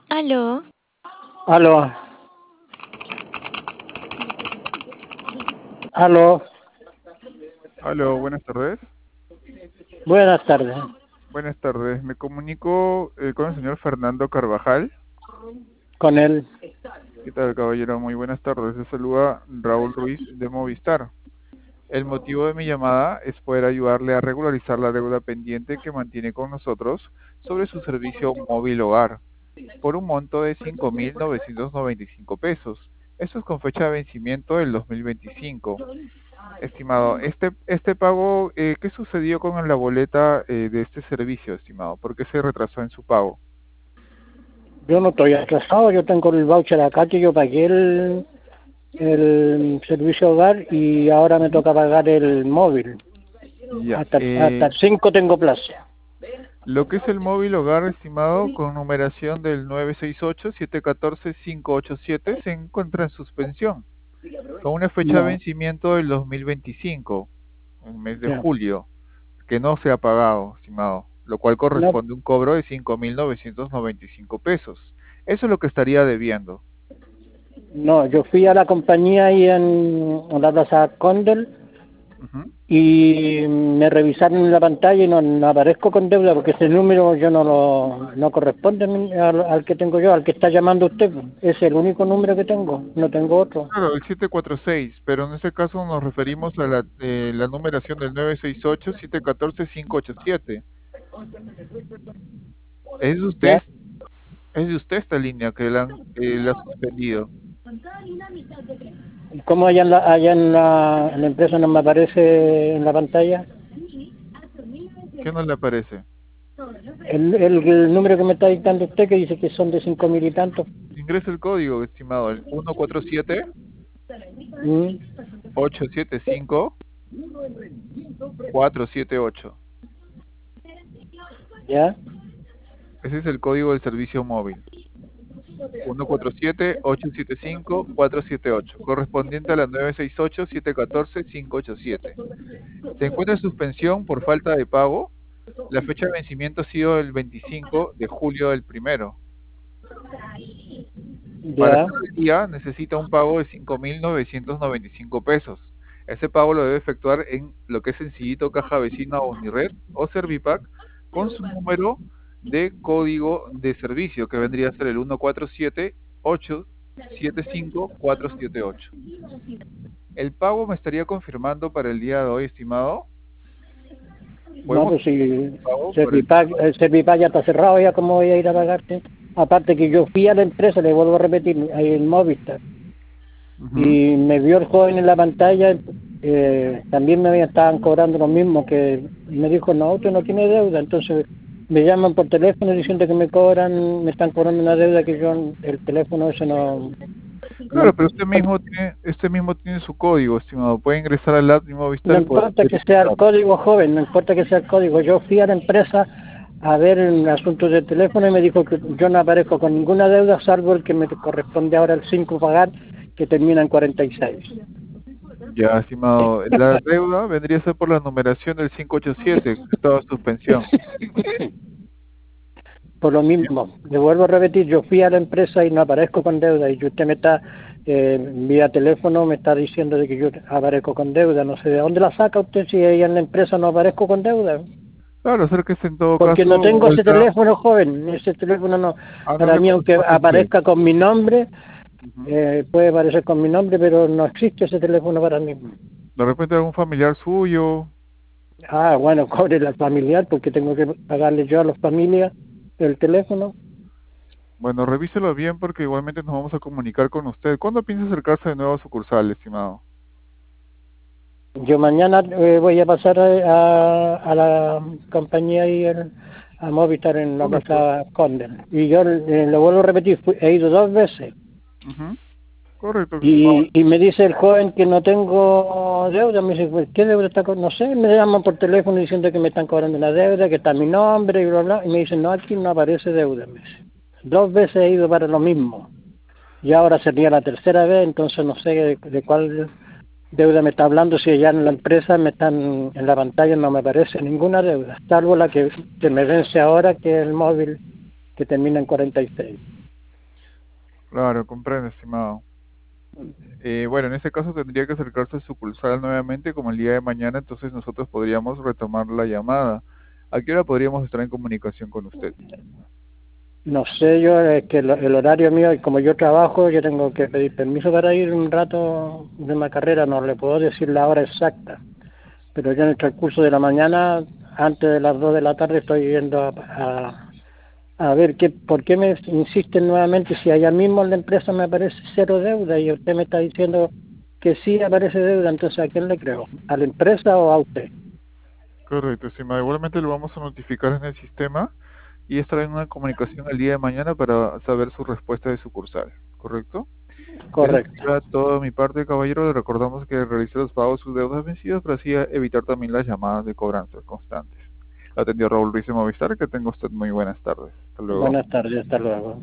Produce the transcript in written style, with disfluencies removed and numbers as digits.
Aló, Aló, aló, Aló, buenas tardes. buenas tardes. Buenas tardes. Me comunico con el señor Fernando Carvajal. Con él. ¿Qué tal, caballero? Muy buenas tardes. Se saluda Raúl Ruiz de Movistar. El motivo de mi llamada es poder ayudarle a regularizar la deuda pendiente que mantiene con nosotros sobre su servicio móvil hogar por un monto de 5.995 pesos. Esto es con fecha de vencimiento del 2025. Estimado, este pago, ¿qué sucedió con la boleta de este servicio, estimado? ¿Por qué se retrasó en su pago? Yo no estoy atrasado, yo tengo el voucher acá que yo pagué el servicio hogar y ahora me toca pagar el móvil. Ya. Hasta el 5 tengo plaza. Lo que es el móvil hogar, estimado, con numeración del 968-714-587, se encuentra en suspensión, con una fecha de No, vencimiento del 2025, en el mes de ya. julio, que no se ha pagado, estimado, lo cual No, corresponde a un cobro de 5.995 pesos. Eso es lo que estaría debiendo. no, yo fui a la compañía ahí en la Plaza Condel Ujú. y me revisaron en la pantalla y no aparezco con deuda porque ese número yo no corresponde al que tengo yo, al que está llamando usted. Es el único número que tengo, no tengo otro. Claro, el 746, pero en este caso nos referimos a la numeración del 968-714-587. Es de usted, ¿Ya? es de usted esta línea que la ha suspendido. ¿Cómo allá en la empresa no me aparece en la pantalla? ¿Qué no le aparece? El número que me está dictando usted que dice que son de 5.000 y tantos. Ingresa el código, estimado, el ¿Mm? 147-875-478. ¿Ya? Ese es el código del servicio móvil. 147-875-478, correspondiente a la 968-714-587. Se encuentra en suspensión por falta de pago. La fecha de vencimiento ha sido el 25 de julio del primero. Para ¿Ya? estar al día necesita un pago de 5.995 pesos. Ese pago lo debe efectuar en lo que es sencillito Caja Vecina o Unired o Servipack con su número de código de servicio que vendría a ser el 147-875-478. El pago me estaría confirmando para el día de hoy, estimado. No, Podemos pues si hacer el pago por el Servipack, el Servipack ya está cerrado, ya cómo voy a ir a pagarte. Aparte que yo fui a la empresa, le vuelvo a repetir, ahí en Movistar, Ujú. y me vio el joven en la pantalla, también estaban cobrando lo mismo, que me dijo, no, usted no tiene deuda, entonces me llaman por teléfono diciendo que me están cobrando una deuda que yo, el teléfono ese no, Claro, pero usted mismo tiene su código, estimado. Puede ingresar al app de no Movistar y poder importa que sea el verificar. código, joven, no importa que sea el código, yo fui a la empresa a ver en asuntos de teléfono y me dijo que yo no aparezco con ninguna deuda salvo el que me corresponde ahora el 5 pagar, que termina en 46. Ya, estimado, la deuda vendría a ser por la numeración del 587, estado de suspensión. Por lo mismo, le vuelvo a repetir, yo fui a la empresa y no aparezco con deuda y usted me está, vía teléfono, me está diciendo de que yo aparezco con deuda. No sé de dónde la saca usted si ahí en la empresa no aparezco con deuda. Claro, acérquese en todo Porque caso, no tengo ese vuelta. teléfono, joven. Ese teléfono no, No para le mí, aunque corresponde a usted. aparezca con mi nombre, Ujú. puede aparecer con mi nombre, pero no existe ese teléfono para mí. De repente algún familiar suyo. Ah, bueno, cobre la familiar porque tengo que pagarle yo a las familias el teléfono. Bueno, revíselo bien porque igualmente nos vamos a comunicar con usted. ¿Cuándo piensa acercarse de nuevo a sucursal, estimado? Yo mañana voy a pasar a la compañía y a Movistar en la Correcto. Plaza Conde. Y yo lo vuelvo a repetir, he ido 2 veces. Ujú. Correcto, estimado. Y me dice el joven que no tengo deuda. Me dice, pues, ¿qué deuda está con? No sé, me llaman por teléfono diciendo que me están cobrando una deuda, que está mi nombre y bla, bla. Y me dicen, no, aquí no aparece deuda. Me dice. 2 veces he ido para lo mismo. Y ahora sería la tercera vez, entonces no sé de cuál deuda me está hablando, si ya en la empresa en la pantalla no me aparece ninguna deuda, salvo la que me vence ahora, que es el móvil que termina en 46. Claro, comprendo, estimado. Bueno, en este caso tendría que acercarse a sucursal nuevamente como el día de mañana, entonces nosotros podríamos retomar la llamada. ¿A qué hora podríamos estar en comunicación con usted? No sé, yo es que el horario mío, y como yo trabajo, yo tengo que pedir permiso para ir un rato de una carrera, no le puedo decir la hora exacta, pero yo en el transcurso de la mañana, antes de las 2 de la tarde, estoy yendo a ver por qué me insisten nuevamente si allá mismo en la empresa me aparece cero deuda y usted me está diciendo que sí aparece deuda, entonces ¿a quién le creo? ¿A la empresa o a usted? Correcto, estimado. Igualmente lo vamos a notificar en el sistema y estará en una comunicación el día de mañana para saber su respuesta de sucursal, ¿correcto? Eso Correcto. sería todo de mi parte, caballero. Le recordamos que realice los pagos de sus deudas vencidas para así evitar también las llamadas de cobranza constantes. Atendió Raúl Ruiz de Movistar. Que tenga usted muy buenas tardes. Hasta luego. Buenas tardes, hasta luego.